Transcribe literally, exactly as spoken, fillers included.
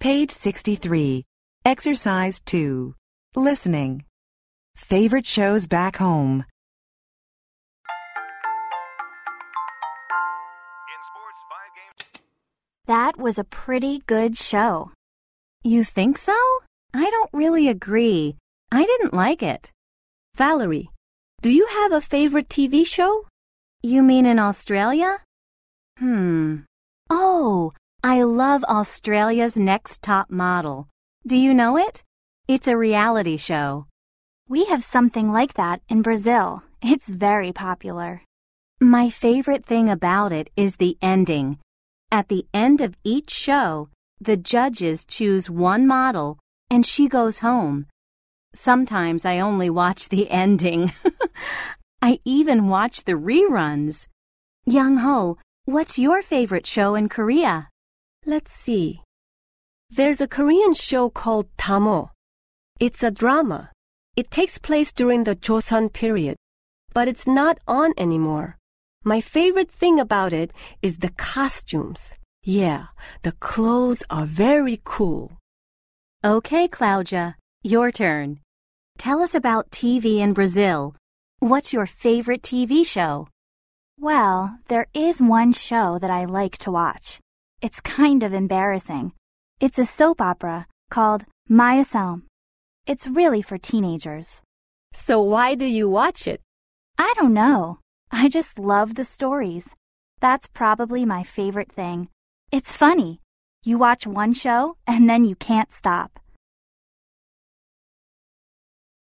Page sixty-three. Exercise two. Listening. Favorite shows back home. In sports, five games. That was a pretty good show. You think so? I don't really agree. I didn't like it. Valerie, do you have a favorite T V show? You mean in Australia? Hmm. Oh, I love Australia's Next Top Model. Do you know it? It's a reality show. We have something like that in Brazil. It's very popular. My favorite thing about it is the ending. At the end of each show, the judges choose one model and she goes home. Sometimes I only watch the ending. I even watch the reruns. Young-ho, what's your favorite show in Korea? Let's see. There's a Korean show called Damo. It's a drama. It takes place during the Joseon period, but it's not on anymore. My favorite thing about it is the costumes. Yeah, the clothes are very cool. Okay, Claudia, your turn. Tell us about T V in Brazil. What's your favorite T V show? Well, there is one show that I like to watch. It's kind of embarrassing. It's a soap opera called Mayasam. It's really for teenagers. So why do you watch it? I don't know. I just love the stories. That's probably my favorite thing. It's funny. You watch one show and then you can't stop.